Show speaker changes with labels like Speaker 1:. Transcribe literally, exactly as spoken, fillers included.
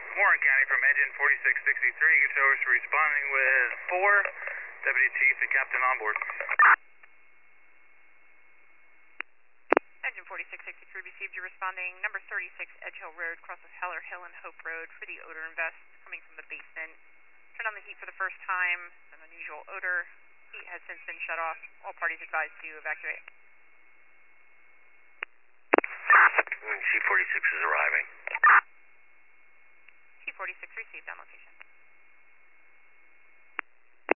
Speaker 1: Warren County from engine forty-six sixty-three, Gustavus responding with four, Deputy Chief and Captain on board.
Speaker 2: Engine forty-six sixty-three received you responding number thirty-six Edge Hill Road, crosses Heller Hill and Hope Road for the odor invest coming from the basement. Turned on the heat for the first time, an unusual odor. Heat has since been shut off. All parties advised to evacuate.